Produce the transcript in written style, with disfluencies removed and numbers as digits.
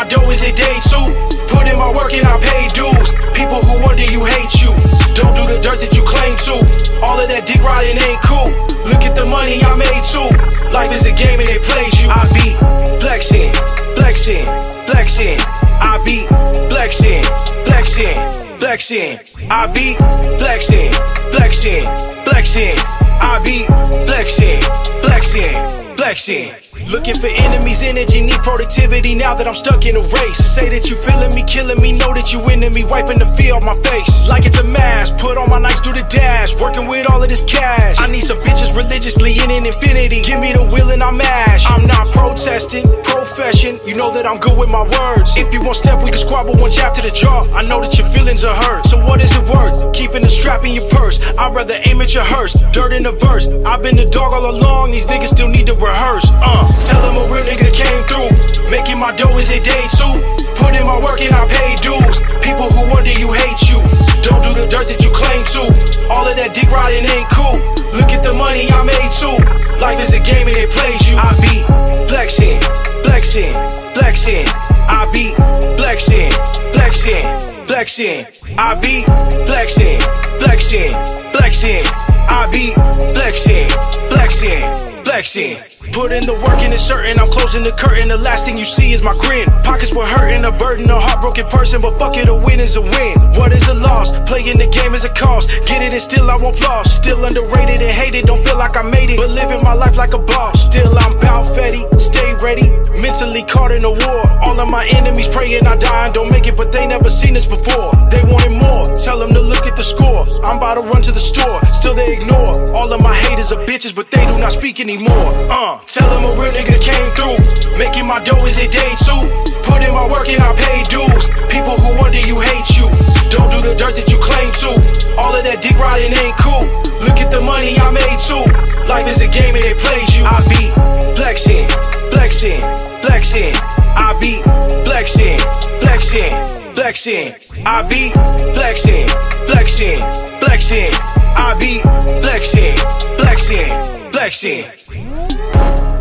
my dough, is it day two? Put in my work and I pay dues. People who wonder you hate you. Don't do the dirt that you claim to. All of that dick riding ain't cool. Look at the money I made too. Life is a game and it plays you. I be flexing, flexing, flexing. I be flexing, flexing, flexing. I be flexing, flexing, flexing. I be flexing, flexing, flexing. Looking for enemies, energy, need productivity now that I'm stuck in a race. Say that you feeling me, killing me, know that you into me, wiping the fear off my face. Like it's a mask, put on my nights, do the dash, working with all of this cash. I need some bitches religiously in an infinity, give me the will and I mash. I'm not protesting, profession, you know that I'm good with my words. If you want step, we can squabble one jab to the jaw. I know that your feelings are hurt, so what is it worth? Keeping the strap in your purse, I'd rather aim at your hearse. Dirt in the verse, I've been the dog all along, these niggas still need to rehearse. Tell them a real nigga came through. Making my dough, is it day two? Put in my work and I pay dues. People who wonder you hate you. Don't do the dirt that you claim to. All of that dick riding ain't cool. Look at the money I made too. Life is a game and it plays you. I be flexing, flexing, flexing. I be flexing, flexing, flexing. I be flexing, flexing, flexing. I be flexing, flexing, flexing. Put in the work and it's certain I'm closing the curtain. The last thing you see is my grin. Pockets were hurting, a burden, a heartbroken person. But fuck it, a win is a win. What is a loss? Playing the game is a cost. Get it and still I won't floss. Still underrated and hated, don't feel like I made it. But living my life like a boss. Still I'm bout fetty, stay ready. Mentally caught in a war. All of my enemies praying I die and don't make it, but they never seen this before. They wanted more, tell them to look at the score. I'm about to run to the store, still they ignore. All of my haters are bitches, but they do not speak anymore. Tell them a real nigga came through. Making my dough, is it day two? Put in my work and I pay dues. People who wonder you hate you. Don't do the dirt that you claim to. All of that dick riding ain't cool. Look at the money I made too. Life is a game and it plays you. I be flexing, flexing, flexing. I be flexing, flexing, flexing. I be flexing, flexing, flexing. I be flexing, flexing, flexing.